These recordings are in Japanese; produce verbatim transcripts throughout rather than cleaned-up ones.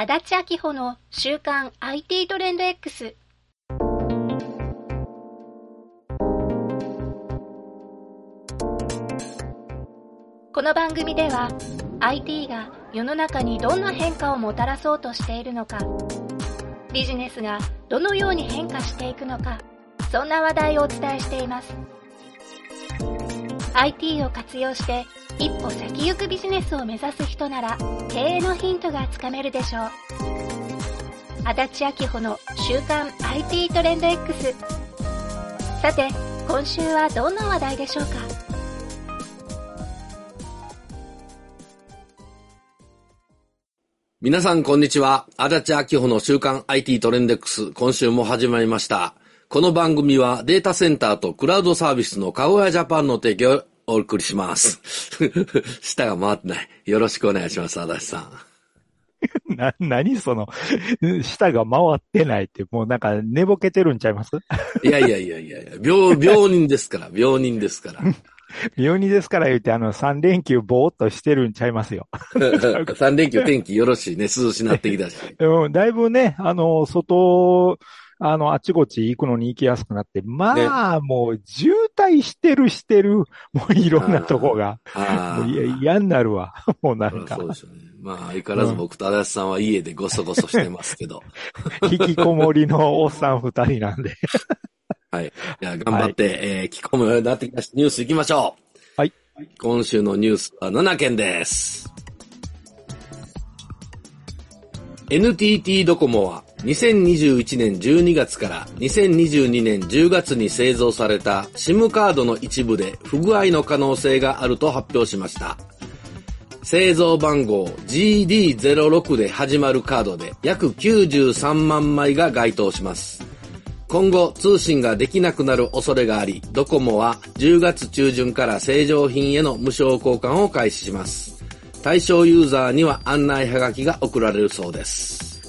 足立明穂の週刊 アイティー トレンド X。 この番組では アイティー が世の中にどんな変化をもたらそうとしているのか、ビジネスがどのように変化していくのか、そんな話題をお伝えしています。 アイティー を活用して一歩先行くビジネスを目指す人なら経営のヒントがつかめるでしょう。足立明穂の週刊 アイティー トレンド X。 さて今週はどんな話題でしょうか。 皆さんこんにちは。足立明穂の週刊 アイティー トレンド X、 今週も始まりました。この番組はデータセンターとクラウドサービスのかごやジャパンの提供をお送りします。舌が回ってない。よろしくお願いします、足立さん。な、何その、舌が回ってないって、もうなんか寝ぼけてるんちゃいます？ いやいやいやいやいや、病、病人ですから、病人ですから。 病人ですから言って、あの、三連休ぼーっとしてるんちゃいますよ。 三連休天気よろしいね、涼しなってきたし。 うん、だいぶね、あの、外、あの、あちこち行くのに行きやすくなって、まあ、ね、もう渋滞してるしてる、もういろんなとこが、もう嫌になるわ、もうなんか。 そうでしょうね。まあ、相変わらず僕と足立さんは家でごそごそしてますけど。 引きこもりのおっさん二人なんで。 はい。じゃあ頑張って、はい、えー、聞こむようになってきました。ニュース行きましょう。 はい。 今週のニュースはななけんです。エヌティーティー ドコモはにせんにじゅういちねんじゅうにがつからにせんにじゅうにねんじゅうがつに製造された SIM カードの一部で不具合の可能性があると発表しました。製造番号 ジーディーゼロろく で始まるカードで約きゅうじゅうさんまんまいが該当します。今後通信ができなくなる恐れがあり、ドコモはじゅうがつちゅうじゅんから正常品への無償交換を開始します。対象ユーザーには案内はがきが送られるそうです。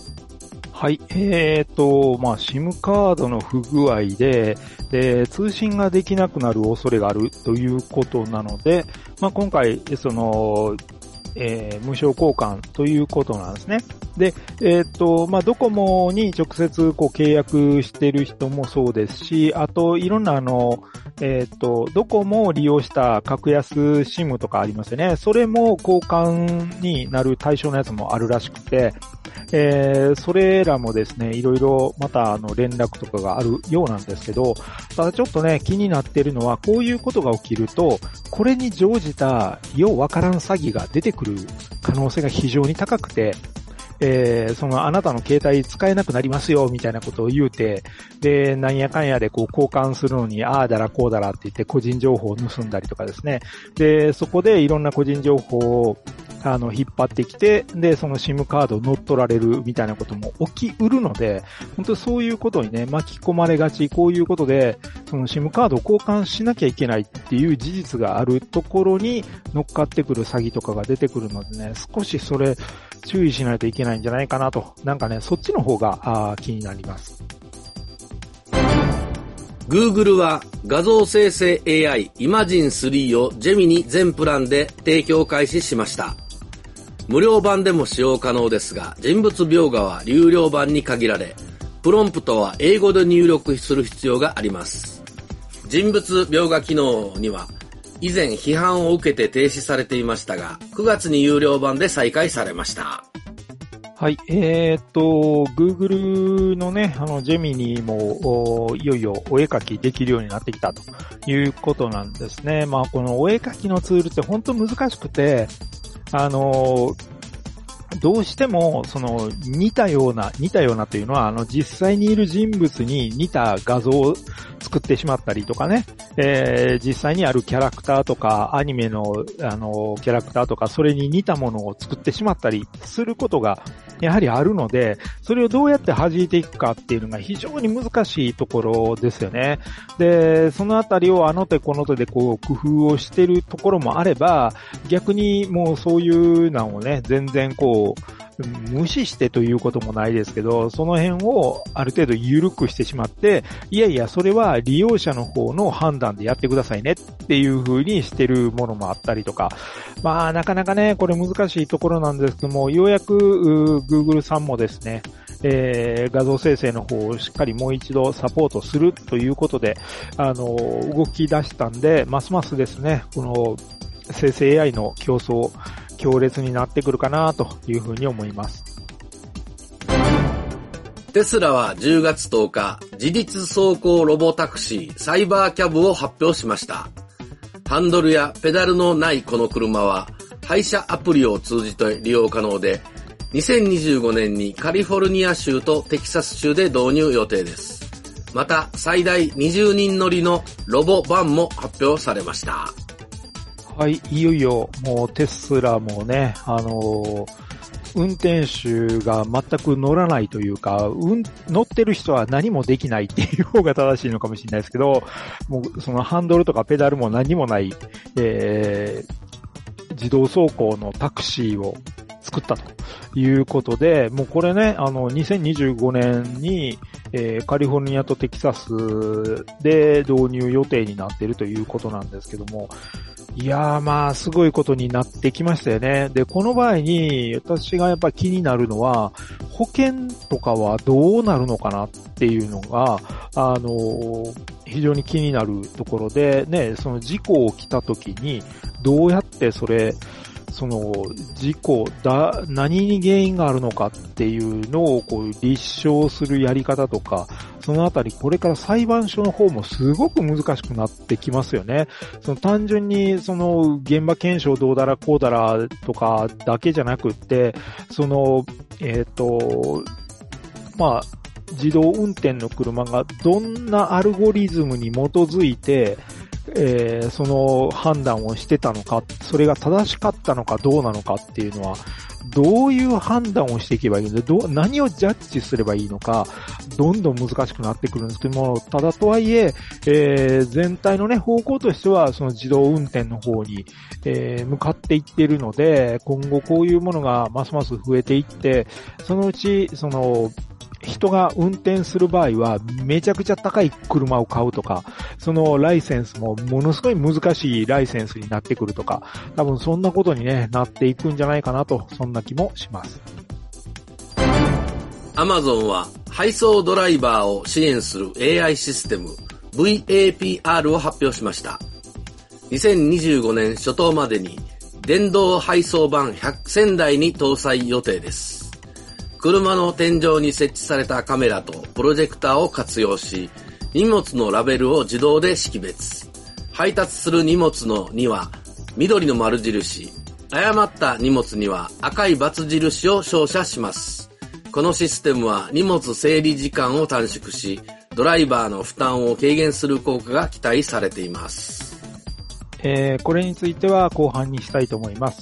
はい、えーと、まあ、SIM カードの不具合で、で、通信ができなくなる恐れがあるということなので、まあ、今回、その、えー、無償交換ということなんですね。で、えっと、まあ、ドコモに直接こう契約している人もそうですし、あと、いろんなあの、えっと、ドコモを利用した格安 SIM とかありますよね。それも交換になる対象のやつもあるらしくて、えー、それらもですね、いろいろまたあの連絡とかがあるようなんですけど、ただちょっとね、気になっているのは、こういうことが起きると、これに乗じたようわからん詐欺が出てくる可能性が非常に高くて、えー、そのあなたの携帯使えなくなりますよみたいなことを言うて、で、なんやかんやでこう交換するのに、ああだらこうだらって言って個人情報を盗んだりとかですね。で、そこでいろんな個人情報をあの、引っ張ってきて、で、その SIM カードを乗っ取られるみたいなことも起きうるので、本当にそういうことにね、巻き込まれがち、こういうことで、その SIM カードを交換しなきゃいけないっていう事実があるところに乗っかってくる詐欺とかが出てくるのでね、少しそれ注意しないといけないんじゃないかなと、なんかね、そっちの方があ気になります。 Google は画像生成 エーアイ イマジンスリーをジェミニ全プランで提供開始しました。無料版でも使用可能ですが、人物描画は有料版に限られ、プロンプトは英語で入力する必要があります。人物描画機能には、以前批判を受けて停止されていましたが、くがつに有料版で再開されました。 はい、えーっと、Google のね、あの、ジェミニも、いよいよお絵描きできるようになってきたということなんですね。まあ、このお絵描きのツールって本当難しくて、あの、どうしても、その、似たような、似たようなというのは、あの、実際にいる人物に似た画像を作ってしまったりとかね、えー、実際にあるキャラクターとか、アニメの、あの、キャラクターとか、それに似たものを作ってしまったりすることが、やはりあるので、それをどうやって弾いていくかっていうのが非常に難しいところですよね。で、そのあたりをあの手この手でこう工夫をしているところもあれば、逆にもうそういうのをね、全然こう、 無視してということもないですけど、その辺をある程度緩くしてしまって、いやいや、それは利用者の方の判断でやってくださいねっていう風にしてるものもあったりとか、まあ、なかなかね、これ難しいところなんですけども、ようやく Google さんもですね、えー、画像生成の方をしっかりもう一度サポートするということで、あの、動き出したんで、ますますですね、この生成 エーアイ の競争、強烈になってくるかなというふうに思います。 テスラはじゅうがつとおか、自律走行ロボタクシーサイバーキャブを発表しました。ハンドルやペダルのないこの車は、配車アプリを通じて利用可能で、にせんにじゅうごねんにカリフォルニア州とテキサス州で導入予定です。また、最大にじゅうにん乗りのロボバンも発表されました。 はい、いよいよもうテスラもね、あのー、運転手が全く乗らないというか、うん、乗ってる人は何もできないっていう方が正しいのかもしれないですけど、もうそのハンドルとかペダルも何もない、えー、自動走行のタクシーを作ったということで、もうこれね、あの、にせんにじゅうごねんに、えー、カリフォルニアとテキサスで導入予定になっているということなんですけども、いやーまあ、すごいことになってきましたよね。で、この場合に、私がやっぱり気になるのは、保険とかはどうなるのかなっていうのが、あのー、非常に気になるところで、ね、その事故起きた時に、どうやってそれ、その事故だ、何に原因があるのかっていうのをこう立証するやり方とか、そのあたりこれから裁判所の方もすごく難しくなってきますよね。その単純にその現場検証どうだらこうだらとかだけじゃなくって、その、えっと、まあ、自動運転の車がどんなアルゴリズムに基づいて、えー、その判断をしてたのか、それが正しかったのかどうなのかっていうのは、どういう判断をしていけばいいので、どう、何をジャッジすればいいのか、どんどん難しくなってくるんですけども、ただとはいえ、えー、全体のね、方向としては、その自動運転の方に、えー、向かっていっているので、今後こういうものがますます増えていって、そのうち、その、人が運転する場合はめちゃくちゃ高い車を買うとか、そのライセンスもものすごい難しいライセンスになってくるとか、多分そんなことにね、なっていくんじゃないかなと、そんな気もします。 アマゾンは配送ドライバーを支援する エーアイ システム ブイエーピーアール を発表しました。にせんにじゅうごねん初頭までに電動配送版ひゃくせんだいに搭載予定です。車の天井に設置されたカメラとプロジェクターを活用し、荷物のラベルを自動で識別。配達する荷物のには緑の丸印、誤った荷物には赤い×印を照射します。このシステムは荷物整理時間を短縮し、ドライバーの負担を軽減する効果が期待されています。 えー、これについては後半にしたいと思います。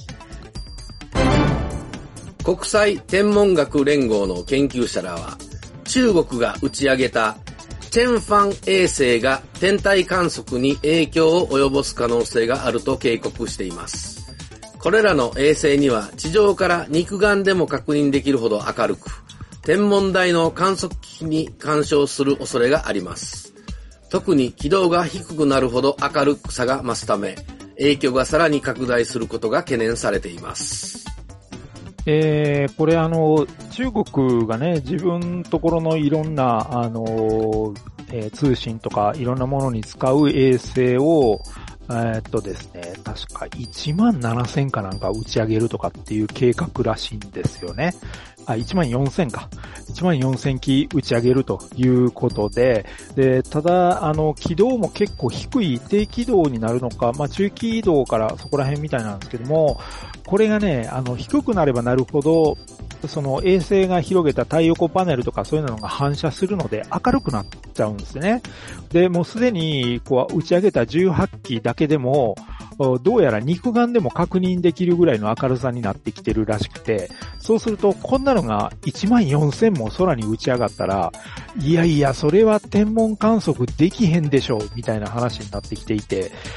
国際天文学連合の研究者らは、中国が打ち上げたチェンファン衛星が天体観測に影響を及ぼす可能性があると警告しています。これらの衛星には地上から肉眼でも確認できるほど明るく、天文台の観測機器に干渉する恐れがあります。特に軌道が低くなるほど明るさが増すため、影響がさらに拡大することが懸念されています。 えー、これあの、中国がね、自分ところのいろんな、あの、えー、通信とかいろんなものに使う衛星を、えー、っとですね、確かいちまんななせんかなんか打ち上げるとかっていう計画らしいんですよね。あ、いちまんよんせんか。いちまんよんせんき打ち上げるということで、で、ただ、あの、軌道も結構低い低軌道になるのか、まあ中軌道からそこら辺みたいなんですけども、これがね、あの、低くなればなるほど、その衛星が広げた太陽光パネルとかそういうのが反射するので明るくなっちゃうんですね。で、もうすでにこう打ち上げたじゅうはちきだけでも、どうやら肉眼でも確認できるぐらいの明るさになってきてるらしくて、そうするとこんなのがいちまんよんせんも空に打ち上がったら、いやいやそれは天文観測できへんでしょうみたいな話になってきていて、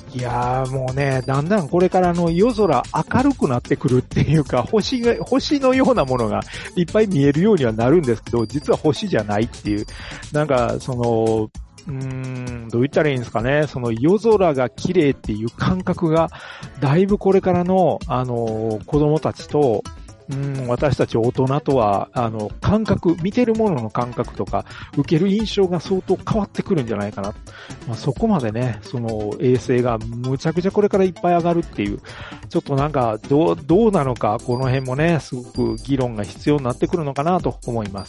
いやーもうね、だんだんこれからの夜空明るくなってくるっていうか、星が、星のようなものがいっぱい見えるようにはなるんですけど、実は星じゃないっていう、なんかその、うーん、どう言ったらいいんですかね、その夜空が綺麗っていう感覚が、だいぶこれからの、あの、子供たちと、うん、私たち大人とは、あの、感覚、見てるものの感覚とか、受ける印象が相当変わってくるんじゃないかな。まあ、そこまでね、その衛星がむちゃくちゃこれからいっぱい上がるっていう、ちょっとなんか、どう、どうなのか、この辺もね、すごく議論が必要になってくるのかなと思います。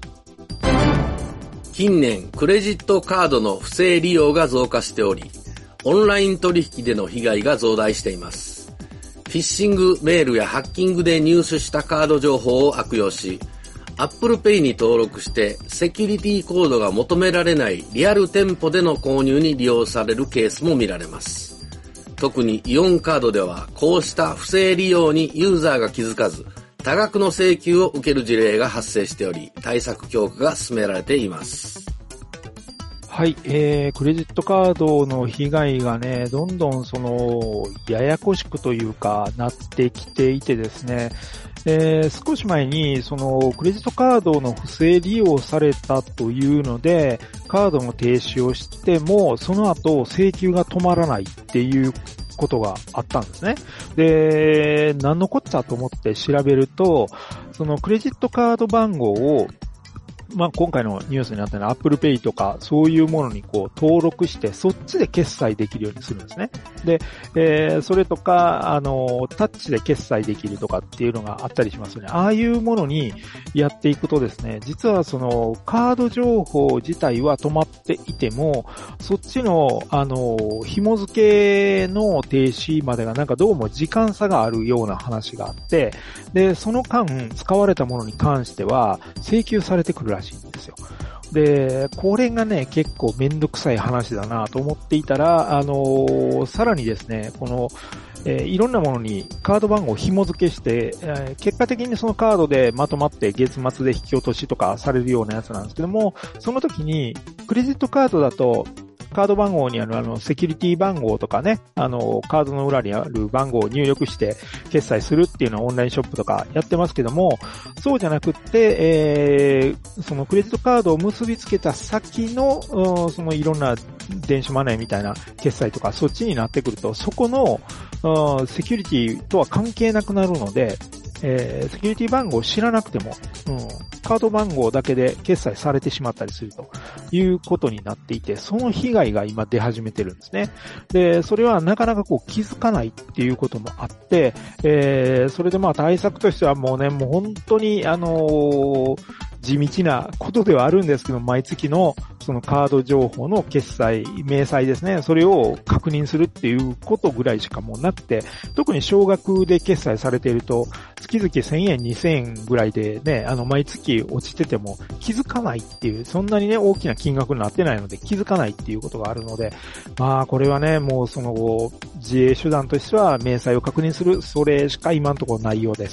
近年、クレジットカードの不正利用が増加しており、オンライン取引での被害が増大しています。フィッシングメールやハッキングで入手したカード情報を悪用し、Apple Pay に登録してセキュリティコードが求められないリアル店舗での購入に利用されるケースも見られます。特にイオンカードではこうした不正利用にユーザーが気づかず、多額の請求を受ける事例が発生しており、対策強化が進められています。 はい、えー、クレジットカードの被害がね、どんどんその、ややこしくというか、なってきていてですね、えー、少し前に、その、クレジットカードの不正利用されたというので、カードの停止をしても、その後、請求が止まらないっていうことがあったんですね。で、何のこっちゃと思って調べると、そのクレジットカード番号をまあ、今回のニュースになったような Apple Pay とかそういうものにこう登録してそっちで決済できるようにするんですね。で、えー、それとか、あの、タッチで決済できるとかっていうのがあったりしますよね。ああいうものにやっていくとですね、実はそのカード情報自体は止まっていても、そっちの、あの、紐付けの停止までがなんかどうも時間差があるような話があって、で、その間使われたものに関しては請求されてくるらしいんですよ。で、これがね、結構めんどくさい話だなと思っていたら、あのー、さらにですね、この、えー、いろんなものにカード番号を紐付けして、えー、結果的にそのカードでまとまって月末で引き落としとかされるようなやつなんですけども、その時にクレジットカードだと、カード番号にあるあのセキュリティ番号とかね、あのカードの裏にある番号を入力して決済するっていうのはオンラインショップとかやってますけども、そうじゃなくって、えー、そのクレジットカードを結びつけた先のそのいろんな電子マネーみたいな決済とかそっちになってくると、そこのセキュリティとは関係なくなるので、えー、セキュリティ番号を知らなくても、うん、カード番号だけで決済されてしまったりするということになっていて、その被害が今出始めてるんですね。で、それはなかなかこう気づかないっていうこともあって、えー、それでまあ対策としてはもうね、もう本当にあのー、地道なことではあるんですけど、毎月のそのカード情報の決済、明細ですね、それを確認するっていうことぐらいしかもうなくて、特に少額で決済されていると、月々せんえん、にせんえんぐらいでね、あの毎月落ちてても気づかないっていう、そんなにね、大きな金額になってないので気づかないっていうことがあるので、まあこれはね、もうその自衛手段としては明細を確認する、それしか今のところないようです。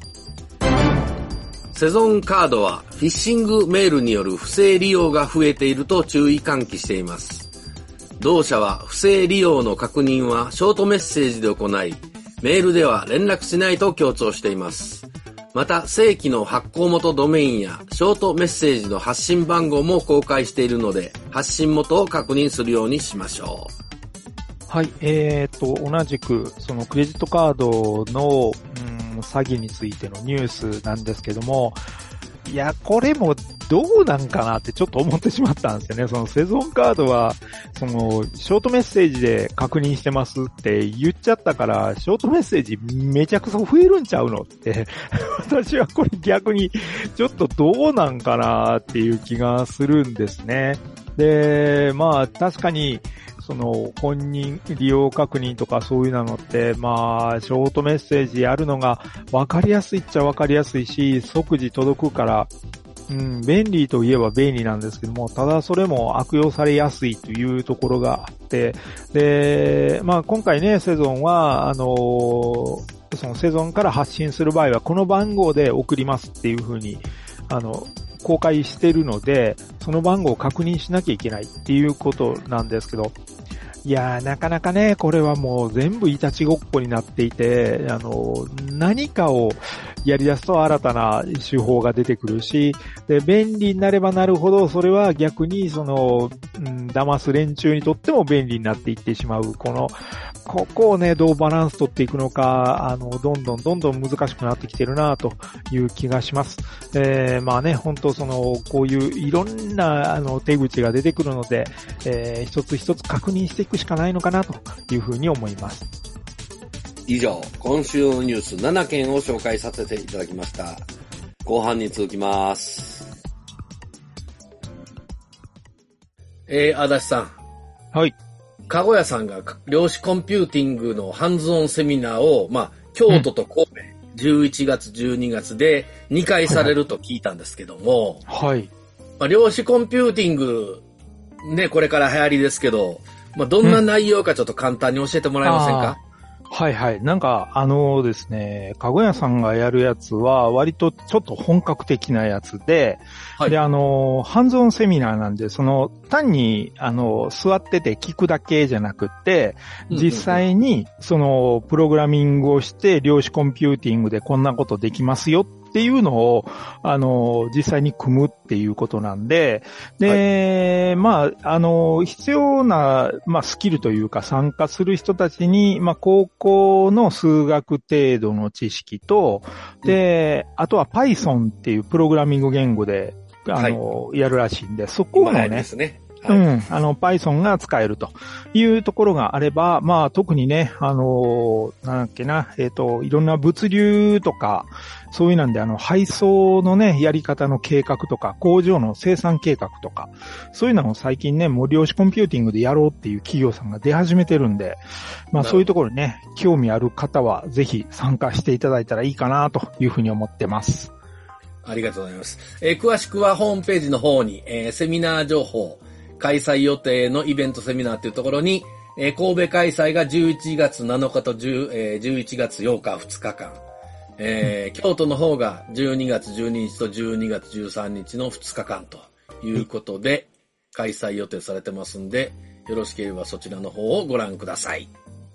セゾンカードはフィッシングメールによる不正利用が増えていると注意喚起しています。同社は不正利用の確認はショートメッセージで行い、メールでは連絡しないと強調しています。また、正規の発行元ドメインやショートメッセージの発信番号も公開しているので、発信元を確認するようにしましょう。 はい、えーと、同じく、そのクレジットカードの、うん詐欺についてのニュースなんですけども、いや、これもどうなんかなってちょっと思ってしまったんですよね。そのセゾンカードは、その、ショートメッセージで確認してますって言っちゃったから、ショートメッセージめちゃくちゃ増えるんちゃうのって、私はこれ逆にちょっとどうなんかなっていう気がするんですね。で、まあ確かに、その本人利用確認とかそういうのって、まあショートメッセージやるのが分かりやすいっちゃ分かりやすいし、即時届くから、うん、便利といえば便利なんですけども、ただそれも悪用されやすいというところがあって、で、まあ今回ね、セゾンは、あの、そのセゾンから発信する場合はこの番号で送りますっていうふうに、あの、公開してるので、その番号を確認しなきゃいけないっていうことなんですけど、 いやー、なかなかね、これはもう全部いたちごっこになっていて、あの、何かをやり出すと新たな手法が出てくるし、で、便利になればなるほど、それは逆に、その、うん、騙す連中にとっても便利になっていってしまう。この、ここをね、どうバランス取っていくのか、あの、どんどんどんどん難しくなってきてるなという気がします。えー、まあね、本当その、こういういろんな、あの、手口が出てくるので、えー、一つ一つ確認していくしかないのかなというふうに思います。 以上、今週のニュースななけんを紹介させていただきました。後半に続きます。えー、足立さん。 はい。 かごやさんが量子コンピューティングのハンズオンセミナーを、まあ、京都と神戸、うん、じゅういちがつ、じゅうにがつでにかいされると聞いたんですけども、 はい。 まあ、量子コンピューティング、ね、これから流行りですけど、まあ、どんな内容かちょっと簡単に教えてもらえませんか？ うん、はいはい。なんか、あのですね、かごやさんがやるやつは、割とちょっと本格的なやつで、はい、で、あの、ハンズオンセミナーなんで、その、単に、あの、座ってて聞くだけじゃなくて、実際に、その、プログラミングをして、量子コンピューティングでこんなことできますよっていうのを、あの、実際に組むっていうことなんで、で、はい、まあ、あの、必要な、まあ、スキルというか参加する人たちに、まあ、高校の数学程度の知識と、で、あとは Python っていうプログラミング言語で、あの、はい、やるらしいんで、そこをね、 ですね。はい、 うん。あの、Python が使えるというところがあれば、まあ、特にね、あの、なんだっけな、えっと、いろんな物流とか、そういうなんで、あの、配送のね、やり方の計画とか、工場の生産計画とか、そういうのを最近ね、もう量子コンピューティングでやろうっていう企業さんが出始めてるんで、まあ、そういうところにね、興味ある方は、ぜひ参加していただいたらいいかな、というふうに思ってます。 ありがとうございます。えー、詳しくはホームページの方に、えー、セミナー情報、開催予定のイベントセミナーというところに、えー、神戸開催がじゅういちがつなのかとじゅう、えー、じゅういちがつようかふつかかん、えー、京都の方がじゅうにがつじゅうににちとじゅうにがつじゅうさんにちのふつかかんということで開催予定されてますんで、よろしければそちらの方をご覧ください。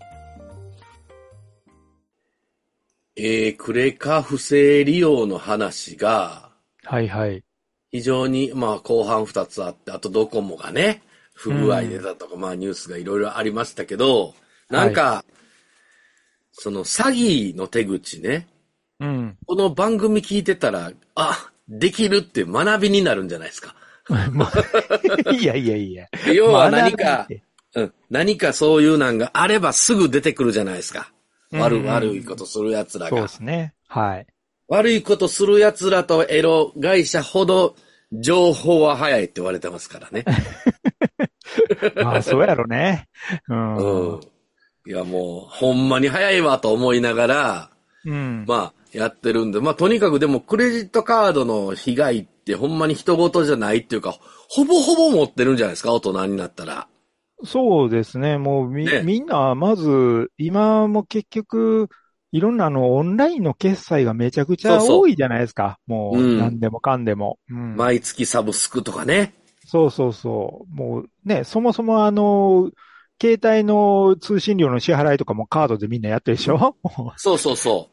えー、クレカ不正利用の話が、 はいはい。 非常に、まあ、後半二つあって、あとドコモがね、不具合でだとか、うん、まあ、ニュースがいろいろありましたけど、なんか、はい、その詐欺の手口ね、 うん。 この番組聞いてたら、あ、できるって学びになるんじゃないですか。 いやいやいや。 要は何か、うん、何かそういうなんがあればすぐ出てくるじゃないですか。悪、うん、悪いことする奴らが。 そうですね。はい。 悪いことする奴らとエロ会社ほど情報は早いって言われてますからね。 まあ、そうやろね。うん。 うん。いや、もう、ほんまに早いわと思いながら、 うん。 まあ、やってるんで、まあ、とにかくでも、クレジットカードの被害ってほんまに人事じゃないっていうか、ほぼほぼ持ってるんじゃないですか、大人になったら。 そうですね。もうみ、 ね、 みんな、まず、今も結局、いろんなあの、オンラインの決済がめちゃくちゃ多いじゃないですか。そうそうもう、うん、何でもかんでも、うん。 毎月サブスクとかね。 そうそうそう。もうね、そもそもあの、携帯の通信料の支払いとかもカードでみんなやってるでしょ？ そうそうそう。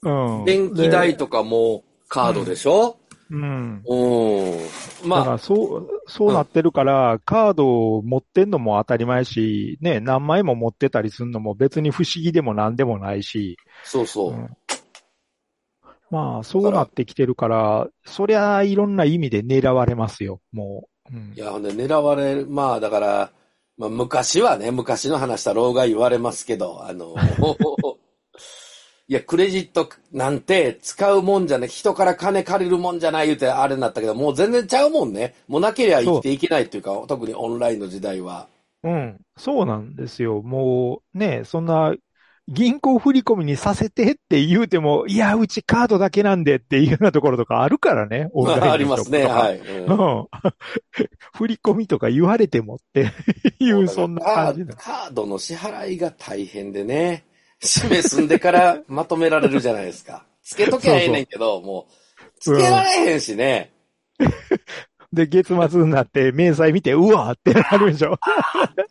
うん。 電気代とかもカードでしょ？ うん。 うん。まあ。 だからそう、そうなってるから、うん、カードを持ってんのも当たり前し、ね、何枚も持ってたりするのも別に不思議でも何でもないし。 そうそう。 うん、まあ、そうなってきてるから、そりゃいろんな意味で狙われますよ、もう。うん、 いや、ほんで狙われる、まあだから、まあ昔はね、昔の話した老害言われますけど、あの、いや、クレジットなんて使うもんじゃね、人から金借りるもんじゃない言うてあれになったけど、もう全然ちゃうもんね。もうなければ生きていけないっていうか、特にオンラインの時代は。 うん、そうなんですよ。もうね、そんな、銀行振り込みにさせてって言うても、いや、うちカードだけなんでっていうようなところとかあるからね。オンラインのありますね、はい。うん、 振り込みとか言われてもっていう、そんな感じだ。 カードの支払いが大変でね。締め済んでからまとめられるじゃないですか。つけときゃええねんけど、そうそうもう、つけられへんしね。 で、月末になって明細見て、うわーってなるでしょ。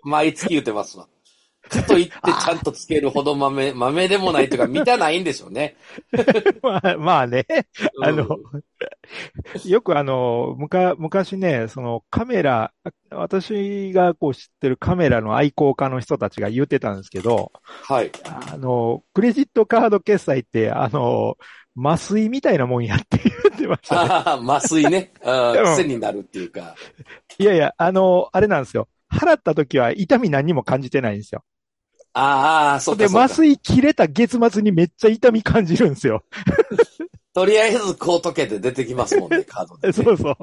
毎月言ってますわ。かといってちゃんとつけるほど豆、豆でもないというか、満たないんでしょうね。 まあ、まあね。あの、うん、よくあの、むか、昔ね、そのカメラ、私がこう知ってるカメラの愛好家の人たちが言ってたんですけど、 はい。 あの、クレジットカード決済って、あの、麻酔みたいなもんやって言ってましたね。 ああ、麻酔ね。癖になるっていうか。 いやいや、あの、あれなんですよ。払った時は痛み何も感じてないんですよ。 ああ、そうかで、 そうか。 麻酔切れた月末にめっちゃ痛み感じるんですよ。 とりあえずこう解けて出てきますもんね、カードで、ね。 そうそう。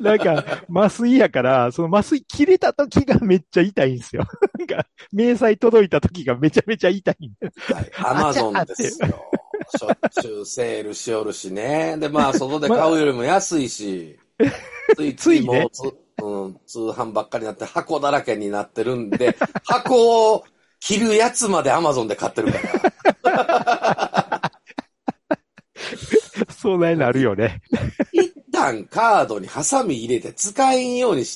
なんか、麻酔やから、その麻酔切れた時がめっちゃ痛いんですよ。なんか、明細届いた時がめちゃめちゃ痛いんで。 はい。アマゾンですよ。しょっちゅうセールしおるしね。で、まあ、外で買うよりも安いし、ついついもうつ、うん、通販ばっかりになって箱だらけになってるんで、箱を切るやつまでアマゾンで買ってるから。 そうなるよね。 一旦カードにハサミ入れて使えんようにして、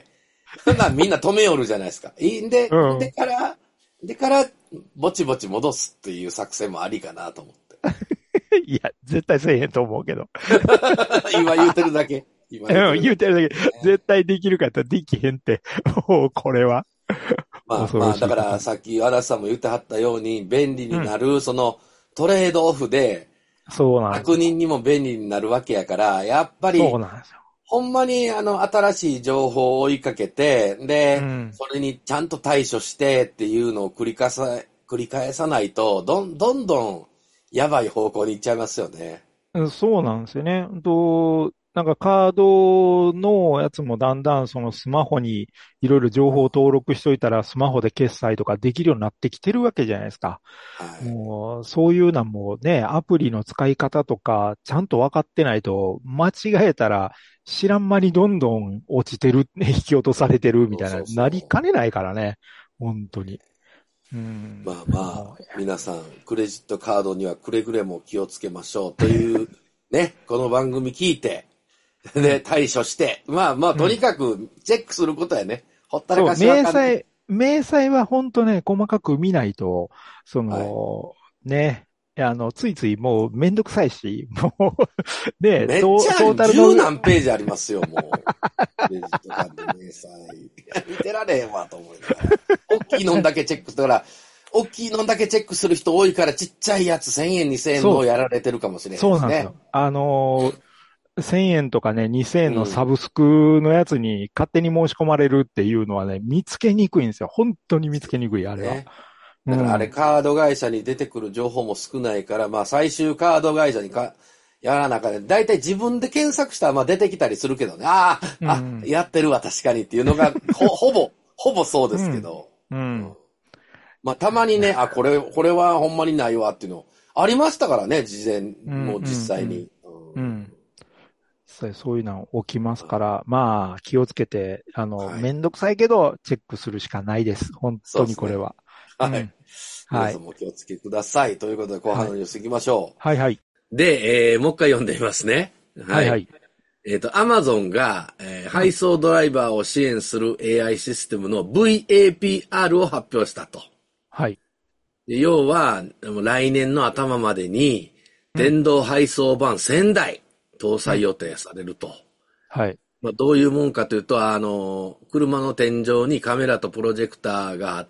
そんなんみんな止めよるじゃないですか。いいんで、うん、でから、でから、ぼちぼち戻すっていう作戦もありかなと思って。 いや、絶対せえへんと思うけど。 今言うてるだけ。 今言うてるだけ。言うてるだけ。絶対できるかったらできへんって。もうこれは。 まあまあ、だからさっき荒さんも言ってはったように、便利になる、うん、そのトレードオフで、 そうなんですよ。 悪人にも便利になるわけやから、やっぱり、 そうなんですよ。 ほんまにあの新しい情報を追いかけて、で、うん、それにちゃんと対処してっていうのを繰り返さ、繰り返さないと、どんどんどんやばい方向に行っちゃいますよね。 そうなんですよね。となんかカードのやつもだんだんそのスマホにいろいろ情報を登録しといたらスマホで決済とかできるようになってきてるわけじゃないですか。はい、もうそういうのもね、アプリの使い方とかちゃんと分かってないと間違えたら知らん間にどんどん落ちてる、引き落とされてるみたいな、そうそうそうなりかねないからね。本当に。うん、 まあまあ、皆さん、クレジットカードにはくれぐれも気をつけましょうという、ね、この番組聞いて、で、対処して、まあまあ、とにかくチェックすることやね。ほったらかしは明細、明細は本当ね、細かく見ないと、その、はい、ね、あの、ついついもうめんどくさいし、もう、ね、 めっちゃ十何ページありますよ、もう。クレジットカード明細。見てられへんわ、と思いながら。大きいのんだけチェックするから、大きいのんだけチェックする人多いから、ちっちゃいやつせんえん、にせんえんのをやられてるかもしれないですね。 そうなんですよ。あのー、せんえんとかね、にせんえんのサブスクのやつに勝手に申し込まれるっていうのはね、見つけにくいんですよ。本当に見つけにくい、あれは。ね、 だからあれ、カード会社に出てくる情報も少ないから、まあ最終カード会社にか、やらなかで、だいたい自分で検索したらまあ出てきたりするけどね。ああ、うん、あ、やってるわ、確かにっていうのが、ほ、ほぼ、ほぼそうですけど。 うん。うん、 まあたまにね、あ、これ、これはほんまにないわっていうの、ありましたからね、事前、もう実際に。 うん。うんうんうんそういうの起きますから、まあ、気をつけて、あの、はい、めんどくさいけど、チェックするしかないです。本当にこれは。 ね、はい、うん。皆さんも気をつけください。はい、ということで、後半のニュースいきましょう。 はい、はい、 で、えー、もう一回読んでみますね。 はい、はい。 えっ、ー、と、アマゾンが、えー、配送ドライバーを支援する エーアイ システムの ブイエーピーアール を発表したと。 はい。 で要は、来年の頭までに、電動配送版せんだい、搭載予定されると。 はい。 まあ、どういうもんかというと、あの、車の天井にカメラとプロジェクターがあって、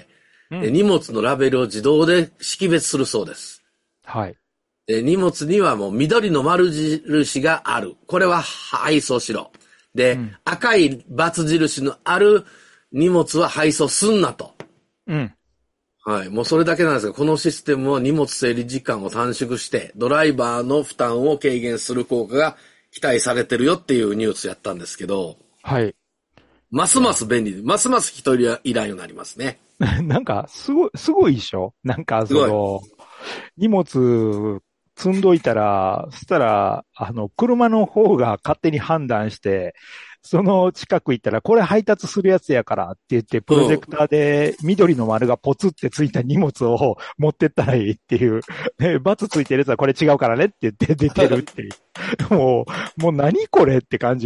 うん、で荷物のラベルを自動で識別するそうです。 はい。 で荷物にはもう緑の丸印がある。これは配送しろ。で、うん、赤い×印のある荷物は配送すんなと。 うん。 はい。もうそれだけなんですが、このシステムは荷物整理時間を短縮して、ドライバーの負担を軽減する効果が期待されてるよっていうニュースやったんですけど。 はい。 ますます便利で、ますます一人依頼になりますね。 なんか、すごい、すごいでしょなんか、その、荷物積んどいたら、そしたら、あの、車の方が勝手に判断して、その近く行ったら、これ配達するやつやからって言って、プロジェクターで緑の丸がポツってついた荷物を持ってったらいいっていう、ね、バツついてるやつはこれ違うからねって言って出てるっていう。もう、もう何これって感じよね。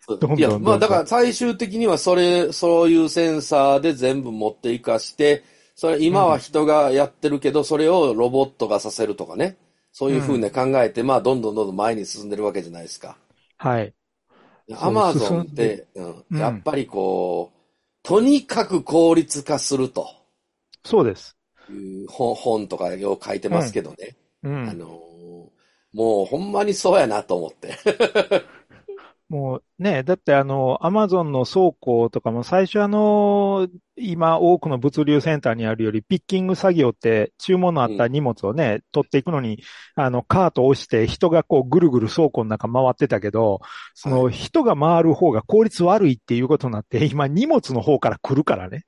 どんどんいや、 どんどん。 まあだから最終的にはそれ、そういうセンサーで全部持っていかして、それ今は人がやってるけど、それをロボットがさせるとかね。そういうふうに考えて、まあどんどんどんどん前に進んでるわけじゃないですか。 はい。 アマゾンっそう進んでて、うんうんやっぱりこう、とにかく効率化するとそうです。 いう本本とかよう書いてますけどね。 うん。 あのーもうほんまにそうやなと思って。 もうね、だってあの、アマゾンの倉庫とかも最初あの、今多くの物流センターにあるよりピッキング作業って注文のあった荷物をね、取っていくのに、あの、カートを押して人がこうぐるぐる倉庫の中回ってたけど、その人が回る方が効率悪いっていうことになって、今荷物の方から来るからね。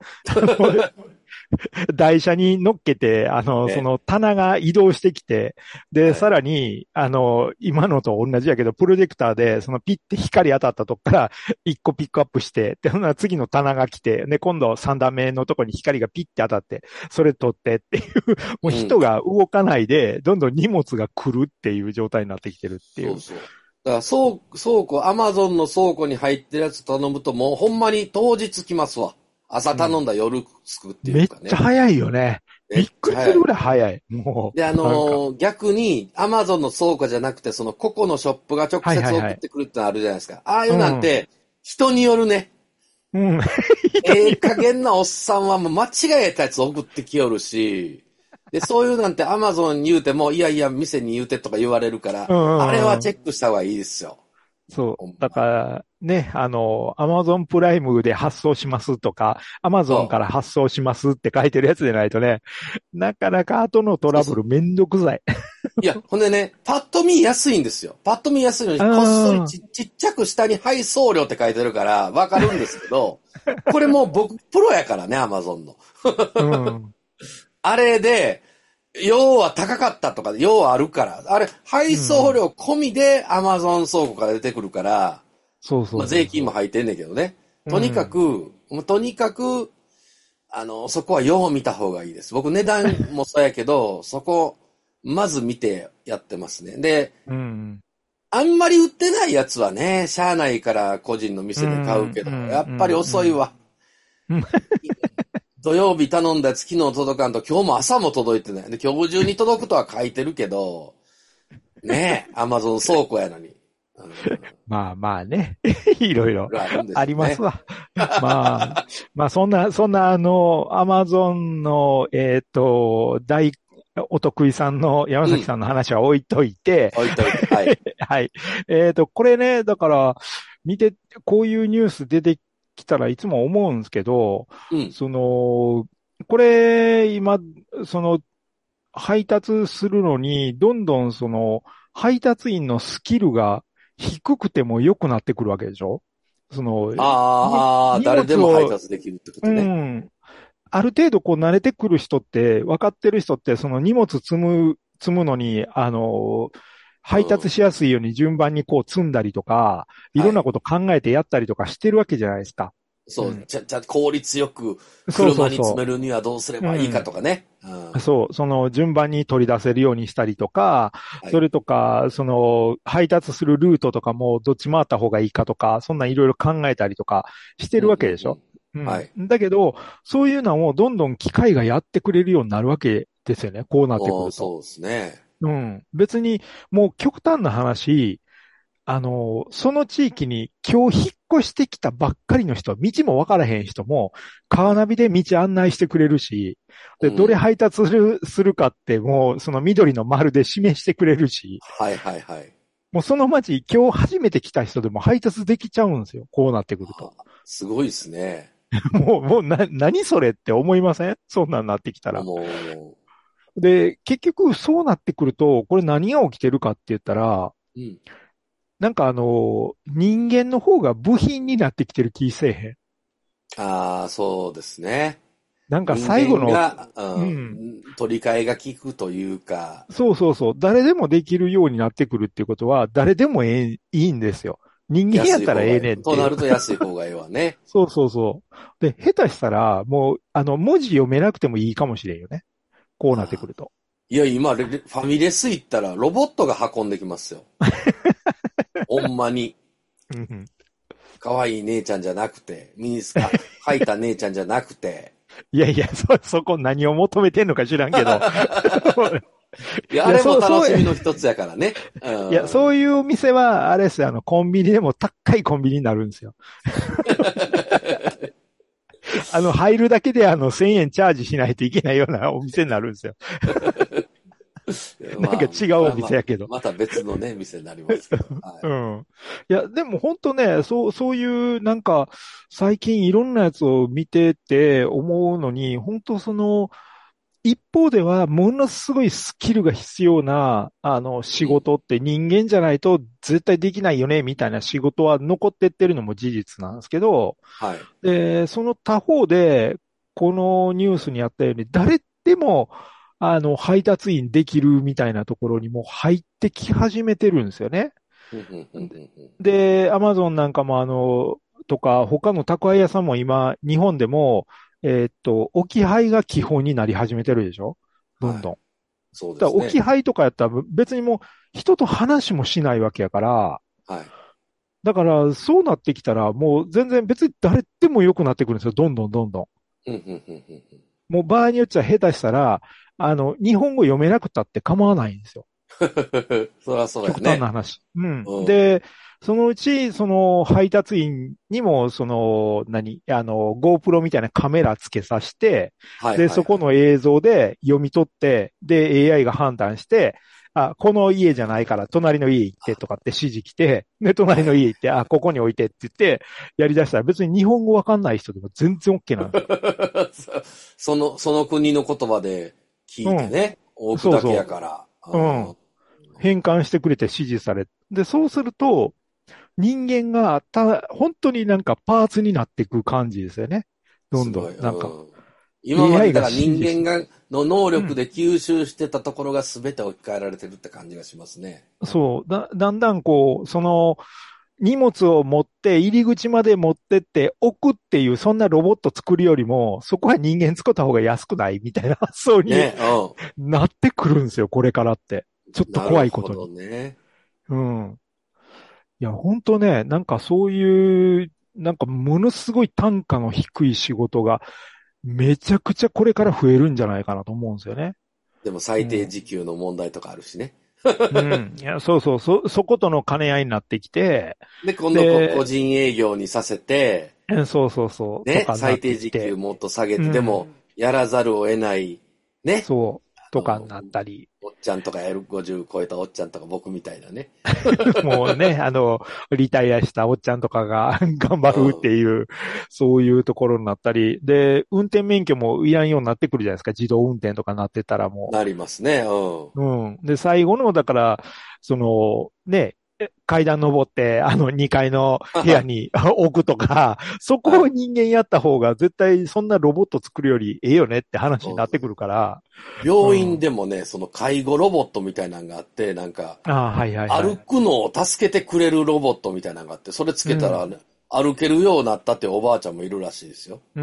台車に乗っけて、あの、そねの棚が移動してきて、で、 はいさらに、あの、今のと同じやけど、プロジェクターで、そのピッて光当たったとこからいっこピックアップして、で、ほんなら次の棚が来て、で、今度さん段目のとこに光がピッて当たって、それ取ってっていう、もう人が動かないで、どんどん荷物が来るっていう状態になってきてるっていう。 そうそう。だから倉倉庫、アマゾンの倉庫に入ってるやつ頼むともうほんまに当日来ますわ。朝頼んだ夜着くっていめっうかね。 ちゃ早いよね。びめっっくりするぐらい早い。もう。 で、あなんかのー逆に、アマゾンの倉庫じゃなくて、その個々のショップが直接送ってくるってのあるじゃないですか。ああいうなんて、人によるね。 うん。 ええ加減なおっさんはもう間違えたやつ送ってきよるし、で、そういうなんてアマゾンに言うても、いやいや、店に言うてとか言われるから、 うんあれはチェックした方がいいですよ。 そう。だから、ね、あの、アマゾンプライムで発送しますとか、アマゾンから発送しますって書いてるやつじゃないとね、なかなか後のトラブルめんどくさい。 いや、ほんでね、パッと見安いんですよ。パッと見安いのに、 あーこっそりちちっちゃく下に配送料って書いてるから、わかるんですけど、これもう僕、プロやからね、アマゾンの。 うん。 あれで、要は高かったとか、要はあるから。あれ、配送料込みでアマゾン倉庫から出てくるから、 そうそうそう。 まあ、税金も入ってんねんけどね。とにかく、もうとにかく、あの、そこはよう見た方がいいです。僕値段もそうやけど、そこ、まず見てやってますね。で、 うん。 あんまり売ってないやつはね、しゃあないから個人の店で買うけど、 うんやっぱり遅いわ。 うん土曜日頼んだやつ昨日届かんと今日も朝も届いてない。で、今日中に届くとは書いてるけど、ねえ、アマゾン倉庫やのに。うんまあまあね。いろいろあるんですよねありますわ。まあ、まあそんな、そんなあの、アマゾンの、えっと、大お得意さんの山崎さんの話は置いといて、 置いといて、はい。 はい。えっと、これね、だから、見て、こういうニュース出てきたらいつも思うんですけど、 うん。 その、これ、今、その、配達するのに、どんどんその、配達員のスキルが低くても良くなってくるわけでしょ？その、 ああ、 に誰でも配荷物を達できるってこうとね。 ん。ある程度こう慣れてくる人って、分かってる人って、その荷物積む、積むのに、あの、配達しやすいように順番にこう積んだりとか、いろんなこと考えてやったりとかしてるわけじゃないですか。 そう、 うんちゃ、ちゃ、効率よくそうそうそう車に詰めるにはどうすればいいかとかね。うんそう、その順番に取り出せるようにしたりとか、 はいそれとか、その配達するルートとかもどっち回った方がいいかとか、そんなんいろいろ考えたりとかしてるわけでしょ。 うんうんうんはいだけど、そういうのをどんどん機械がやってくれるようになるわけですよね。こうなってくると。 もうそうですね。 うん。別に、もう極端な話、あの、その地域に今日引っ越してきたばっかりの人、道もわからへん人も、カーナビで道案内してくれるし、で、 うんどれ配達する、するかってもう、その緑の丸で示してくれるし、 はいはいはい。 もうその街、今日初めて来た人でも配達できちゃうんですよ。こうなってくると。 すごいですね。 もう、もうな、何それって思いません？そんなんなってきたら。 もう、 で、結局そうなってくると、これ何が起きてるかって言ったら、 うん。 なんかあの、人間の方が部品になってきてる気せえへん。 ああ、そうですね。 なんか最後の、 人間が、うんうん取り替えが効くというか、 そうそうそう、誰でもできるようになってくるっていうことは、誰でもええ、いいんですよ。人間やったらええねんっていう。 となると安い方がええわね。 そうそうそう。で、下手したら、もう、あの、文字読めなくてもいいかもしれんよね。こうなってくると。 いや、今、レレファミレス行ったらロボットが運んできますよ。ほんまに。 うんうん可愛い姉ちゃんじゃなくて、ミニスカ履いた姉ちゃんじゃなくて。 いやいや、そ、そこ何を求めてんのか知らんけど。 いや、あれも楽しみの一つやからね。 いや、そういう店は、あれですよ、あの、コンビニでも高いコンビニになるんですよ。あの、入るだけであの、せんえんチャージしないといけないようなお店になるんですよ。なんか違うお店やけど。 まあまあ、また別のね、店になりますけど。はい、 うん。いや、でも本当ね、そう、そういう、なんか、最近いろんなやつを見てて思うのに、本当その、一方では、ものすごいスキルが必要な、あの、仕事って人間じゃないと絶対できないよね、みたいな仕事は残ってってるのも事実なんですけど、 はい。 で、その他方で、このニュースにあったように、誰でも、あの、配達員できるみたいなところにも入ってき始めてるんですよね。で、アマゾンなんかもあの、とか、他の宅配屋さんも今、日本でも、えーっと、置き配が基本になり始めてるでしょどんどん。はい、 そうですね。 だから置き配とかやったら別にもう人と話もしないわけやから、 はい。 だからそうなってきたらもう全然別に誰でも良くなってくるんですよ。どんどんどんどん。もう場合によっちゃ下手したら、あの、日本語読めなくたって構わないんですよ。 そりゃそうやね。 極端な話。うん。うん、で、そのうち、その配達員にも、その、何、あの、GoPro みたいなカメラ付けさせて、はいはいはい、で、そこの映像で読み取って、で、エーアイ が判断して、あ、この家じゃないから隣の家行ってとかって指示来て、で、隣の家行って、あ、ここに置いてって言って、やり出したら別に日本語わかんない人でも全然 OK なんですよ。 その、その国の言葉で聞いてね、うん、置くだけやから。 そうそう。うん。変換してくれて指示され。で、そうすると、人間がた、本当になんかパーツになっていく感じですよね。どんどん。なんか。 今までだから人間が、の能力で吸収してたところが全て置き換えられてるって感じがしますね。 うん、そう。だ、だんだんこう、その、荷物を持って入り口まで持ってって置くっていう、そんなロボット作るよりも、そこは人間作った方が安くないみたいな発想に、ね、うん、なってくるんですよ、これからって。ちょっと怖いことに。 なるほどね。 うん。いや、ほんとね、なんかそういう、なんかものすごい単価の低い仕事が、めちゃくちゃこれから増えるんじゃないかなと思うんですよね。 でも最低時給の問題とかあるしね。 うん。いや、そうそう、そ、そことの兼ね合いになってきて。 で、今度個人営業にさせて。 そうそうそう。 ね、最低時給もっと下げて、うん、でも、やらざるを得ない、ね。 そう。とかになったり。 おっちゃんとかやるごじゅう超えたおっちゃんとか僕みたいなね。 もうね、あの、リタイアしたおっちゃんとかが頑張るっていう、うん、そういうところになったり。で、運転免許もいらんようになってくるじゃないですか。自動運転とかなってたらもう。 なりますね。うん。 うん。で、最後の、だから、その、ね、階段登って、あの、にかいの部屋に置くとか、そこを人間やった方が絶対そんなロボット作るよりええよねって話になってくるから。 病院でもね、うん、その介護ロボットみたいなのがあって、なんか、 あ、はいはいはい、 歩くのを助けてくれるロボットみたいなのがあって、それつけたら、ね、うん、歩けるようになったっておばあちゃんもいるらしいですよ。 うん。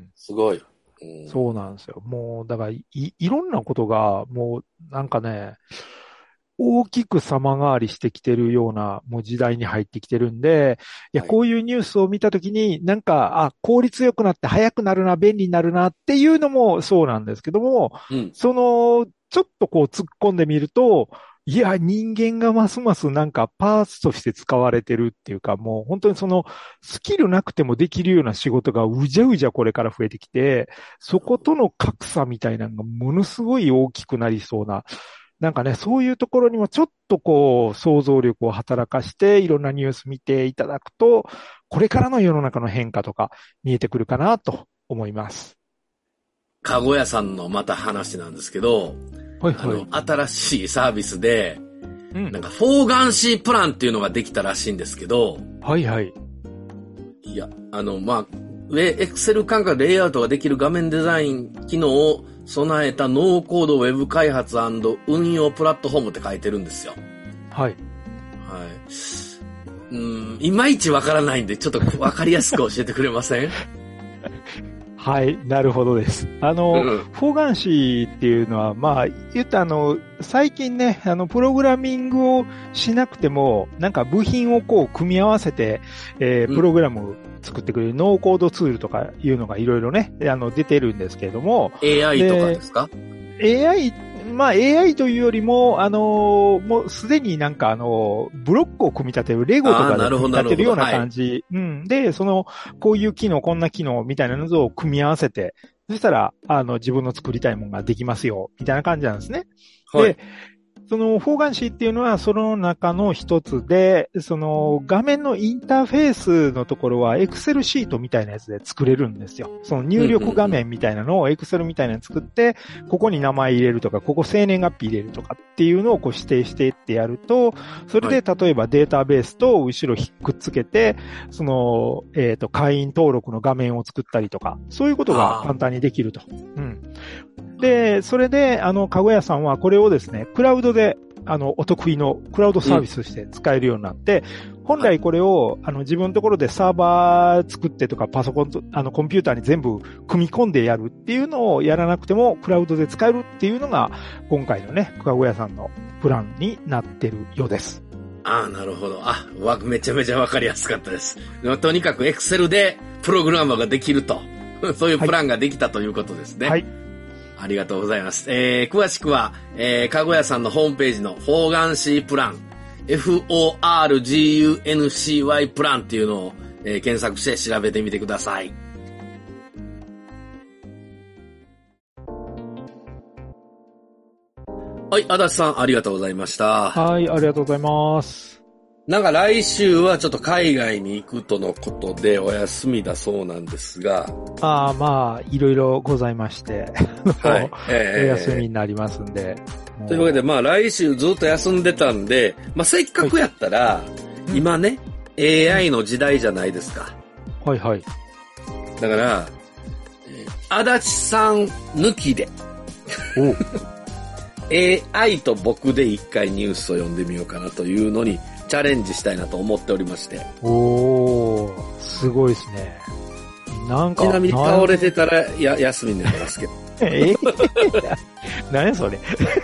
すごい。 うん、そうなんですよ。もう、だからい、いろんなことが、もう、なんかね、大きく様変わりしてきてるような、もう時代に入ってきてるんで、いや、こういうニュースを見たときに、なんか、あ、効率良くなって早くなるな、便利になるなっていうのもそうなんですけども、 うん、 その、ちょっとこう突っ込んでみると、いや、人間がますますなんかパーツとして使われてるっていうか、もう本当にそのスキルなくてもできるような仕事がうじゃうじゃこれから増えてきて、そことの格差みたいなのがものすごい大きくなりそうな、なんかね、そういうところにもちょっとこう、想像力を働かして、いろんなニュース見ていただくと、これからの世の中の変化とか見えてくるかなと思います。 かご屋さんのまた話なんですけど、 はいはい、 あの、新しいサービスで、 うん、 なんか、フォーガンシープランっていうのができたらしいんですけど、 はいはい。 いや、あの、まあ、エクセル感覚レイアウトができる画面デザイン機能を備えたノーコードウェブ開発&運用プラットフォームって書いてるんですよ。 はい。 はい。うん、いまいちわからないんで、ちょっとわかりやすく教えてくれません？ はい、なるほどです。あの、 うん、 方眼紙っていうのは、まあ、言ったあの、最近ね、あの、プログラミングをしなくても、なんか部品をこう組み合わせて、えー、プログラム作ってくれるノーコードツールとかいうのがいろいろね、あの、出てるんですけれども。 エーアイ とかですか？ エーアイ、まあ エーアイ というよりも、あのー、もうすでになんかあのー、ブロックを組み立てる、レゴとかで組み立てるような感じ。うん。で、その、こういう機能、こんな機能みたいなのを組み合わせて、そしたら、あの、自分の作りたいものができますよ、みたいな感じなんですね。はい。で、その方眼紙っていうのはその中の一つで、その画面のインターフェースのところは Excel シートみたいなやつで作れるんですよ。その入力画面みたいなのを Excel みたいなの作って、ここに名前入れるとか、ここ生年月日入れるとかっていうのをこう指定してってやると、それで例えばデータベースと後ろくっつけて、その、えっと、会員登録の画面を作ったりとか、そういうことが簡単にできると。うん。で、それで、あの、かごやさんはこれをですね、クラウドで、あの、お得意のクラウドサービスとして使えるようになって、うん、本来これを、あの、自分のところでサーバー作ってとか、パソコンと、あの、コンピューターに全部組み込んでやるっていうのをやらなくても、クラウドで使えるっていうのが、今回のね、かごやさんのプランになってるようです。 ああ、なるほど。あ、わ、めちゃめちゃわかりやすかったです。とにかく Excel でプログラマーができると。そういうプランができたということですね。はい。ありがとうございます。えー、詳しくは、えー、かごやさんのホームページの方眼紙プラン、エフオーアールジーユーエヌシーワイ プランっていうのを、えー、検索して調べてみてください。はい、足立さんありがとうございました。 はい、ありがとうございます。 なんか来週はちょっと海外に行くとのことでお休みだそうなんですが。 ああ、まあ、いろいろございまして。はい。えー、お休みになりますんで。 というわけで、まあ来週ずっと休んでたんで、まあせっかくやったら、はい、今ね、うん、エーアイ の時代じゃないですか。 はいはい。 だから、足立さん抜きで。おエーアイ と僕で一回ニュースを読んでみようかなというのにチャレンジしたいなと思っておりまして。 おー、すごいですね。なんか。 ちなみに倒れてたらや休みになりますけど。 え何それ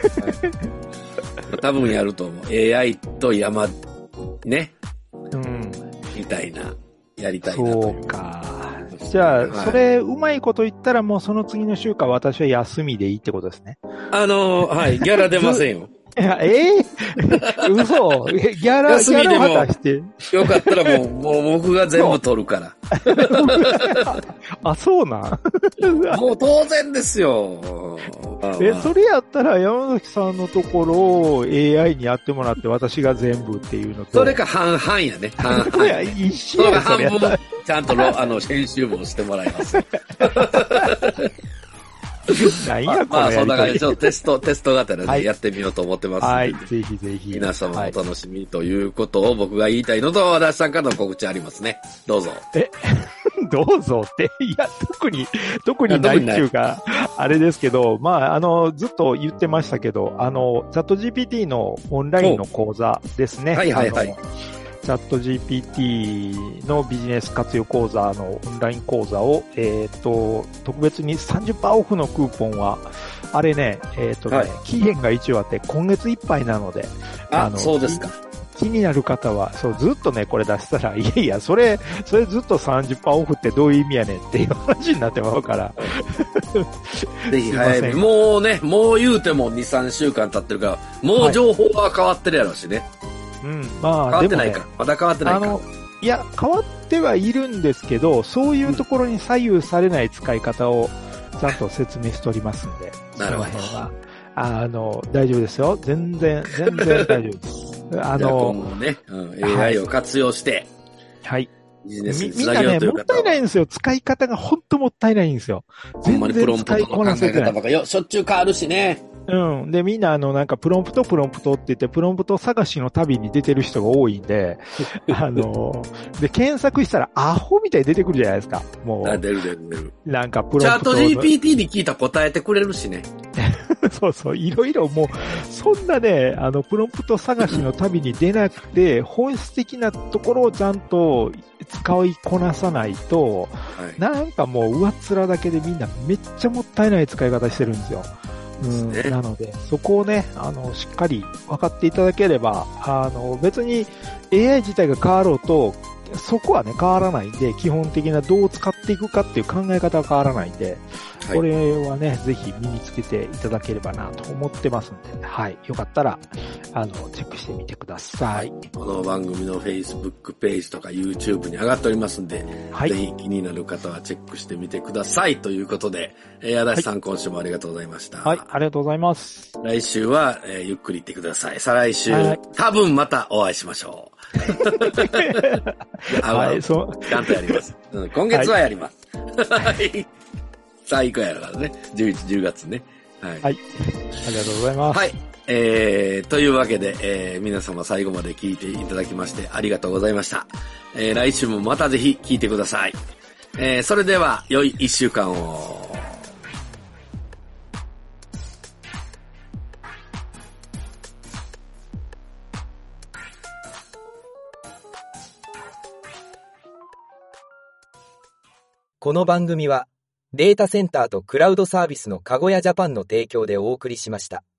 多分やると思う。エーアイ と山、ね。 うん。 みたいな、やりたいなという。 そうか。じゃあ、はい、それ、うまいこと言ったらもうその次の週間私は休みでいいってことですね。 あのー、はい、ギャラ出ませんよ。 いや、えー、嘘ギャラ、 休みでも、 ギャラ渡して。 よかったらもう、もう僕が全部取るから。 あ、そうなんもう当然ですよ。 え、それやったら山崎さんのところを エーアイ にやってもらって私が全部っていうのと。 それか半々やね。半々。 いや、一緒や。 それが半分、ちゃんとあの、編集もしてもらいます。 何やこれ。 まあ、そんな感じで、ちょっとテスト、テスト型で、ねはい、やってみようと思ってますので。 はい、ぜひぜひ。 皆様お楽しみということを僕が言いたいのと、和田さんからの告知ありますね。どうぞ。 え、どうぞって、いや、特に、特にないっていうか、あれですけど、まあ、あの、ずっと言ってましたけど、あの、チャット ジーピーティー のオンラインの講座ですね。 はいはいはい。 チャット ジーピーティー のビジネス活用講座のオンライン講座を、えっと、特別に さんじゅっパーセント オフのクーポンは、あれね、えっとね、はい、期限が一応あって今月いっぱいなので、 あ、あの、そうですか。 気になる方は、そう、ずっとね、これ出したら、いやいや、それ、それずっと さんじゅっパーセント オフってどういう意味やねんっていう話になってまうから。 ぜひ早めに。もうね、もう言うてもに、さんしゅうかん経ってるから、もう情報は変わってるやろうしね。はい、 うん、まあ、 変わってないか、ね。まだ変わってないか。あの、 いや、変わってはいるんですけど、そういうところに左右されない使い方をちゃんと説明しておりますんで、 うん、なるほど。 その辺は。あの、大丈夫ですよ。全然、全然大丈夫です。あの、 今後ね、うん、エーアイ を活用して、 はい。 ビジネスにつみんなね、もったいないんですよ。使い方が本当もったいないんですよ。 ほんまにプロンプトの考え方ばかり、しょっちゅう変わるしね。 うん。で、みんなあの、なんか、プロンプト、プロンプトって言って、プロンプト探しの旅に出てる人が多いんで、あの、で、検索したら、アホみたいに出てくるじゃないですか。もう。 あ、出る出る出る。 なんか、プロンプト。 チャット ジーピーティー に聞いたら答えてくれるしね。 そうそう、いろいろもう、そんなね、あの、プロンプト探しの旅に出なくて、本質的なところをちゃんと使いこなさないと、 はい、 なんかもう上っ面だけでみんなめっちゃもったいない使い方してるんですよ。うん、ね、なので、そこをね、あの、しっかり分かっていただければ、あの、別に エーアイ 自体が変わろうと、そこはね、変わらないんで、基本的などう使っていくかっていう考え方は変わらないんで、はい、これはね、ぜひ身につけていただければなと思ってますんで、はい。よかったら、あの、チェックしてみてください。 この番組の Facebook ページとか YouTube に上がっておりますんで、はい、ぜひ気になる方はチェックしてみてください。ということで、えー、足立さん、はい、今週もありがとうございました。 はい、ありがとうございます。 来週は、えー、ゆっくり行ってください。再来週、はい、多分またお会いしましょう。はい、そう。ちゃんとやります。うん、今月はやります。はい。最高やるからね。じゅういち、じゅうがつね。はい。はい。 ありがとうございます。 はい。えー、というわけで、えー、皆様最後まで聞いていただきましてありがとうございました。えー、来週もまたぜひ聞いてください。えー、それでは、良い一週間を。 この番組はデータセンターとクラウドサービスのかごやジャパンの提供でお送りしました。